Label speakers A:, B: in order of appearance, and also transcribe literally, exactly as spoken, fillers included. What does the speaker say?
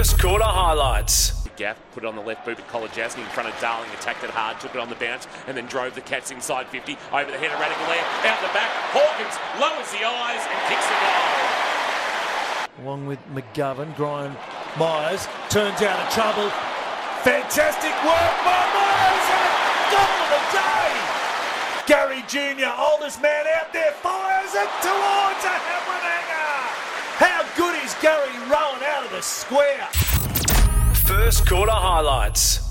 A: First quarter highlights.
B: Gaff put it on the left boot, but Kolodjasny in front of Darling attacked it hard, took it on the bounce, and then drove the Cats inside fifty, over the head of Radicalair, out the back. Hawkins lowers the eyes and kicks the goal.
C: Along with McGovern, Brian Myers turns out of trouble. Fantastic work by Myers and a goal of the day. Gary Junior, oldest man out there, fires it towards a Hamlin hanger. How good is Gary Rowan out of the square?
A: First quarter highlights.